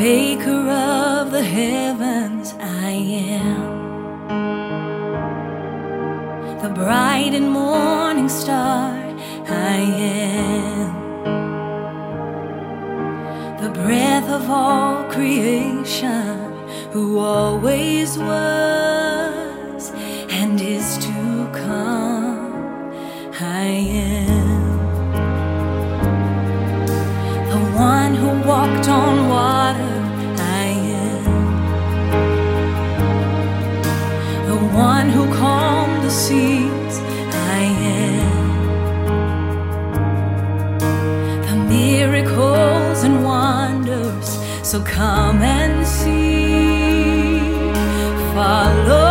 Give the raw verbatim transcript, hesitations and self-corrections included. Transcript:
maker of the heavens I am, the bright and morning star I am, the breath of all creation, who always was and is to come. I am the one who walked on water. I am the one who calmed the seas. I am the miracles and wonders. So come and see, follow